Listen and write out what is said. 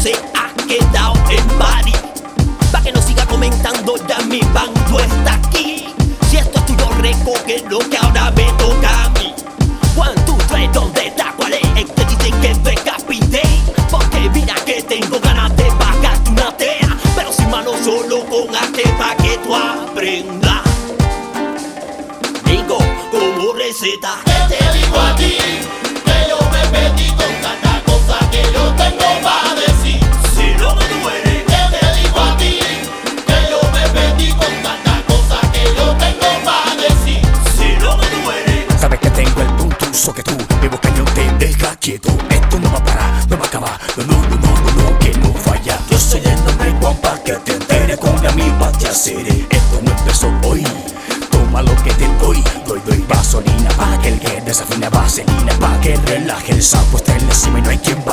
se ha quedado en París. Pa' que no siga comentando, ya mi bando está aquí. Si esto es tuyo, recoge lo que ahora me toca a mí. 1, 2, 3, ¿dónde está? ¿Cuál es? Te dicen que decapité, porque mira que tengo ganas de pagarte una tea, pero sin mano solo con arte pa' que tú aprendas. Digo como receta. ¿Qué te digo a ti? Que yo me perdí con tanta cosa que yo tengo para decir. Si no me duele. ¿Qué te digo a ti? Que yo me perdí con tanta cosa que yo tengo para decir. Si no me duele. Sabes que tengo el punto uso que tú, mi boca no te deja quieto. Esto no va a parar, no va a acabar. No, que no falla. Yo soy el nombre Juan pa' que te entere, con mi patria seré. Esto no empezó hoy, toma lo que te doy. Doy gasolina pa' que el que desafina, vaselina pa' que relaje el sapo, esté encima y no hay quien va.